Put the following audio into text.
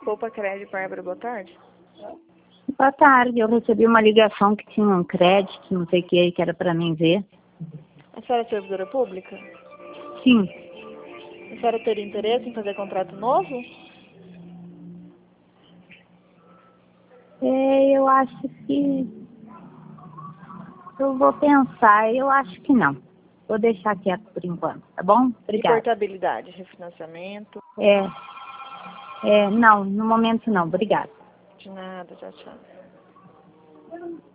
Poupa Crédito, Bárbara, boa tarde. Boa tarde, eu recebi uma ligação que tinha um crédito, não sei o que era para mim ver. A senhora é servidora pública? Sim. A senhora teria interesse em fazer contrato novo? Eu acho que... Eu vou pensar, eu acho que não. Vou deixar quieto por enquanto, tá bom? E Obrigada. portabilidade, refinanciamento? Não, no momento não, obrigada. De nada, tchau, tchau.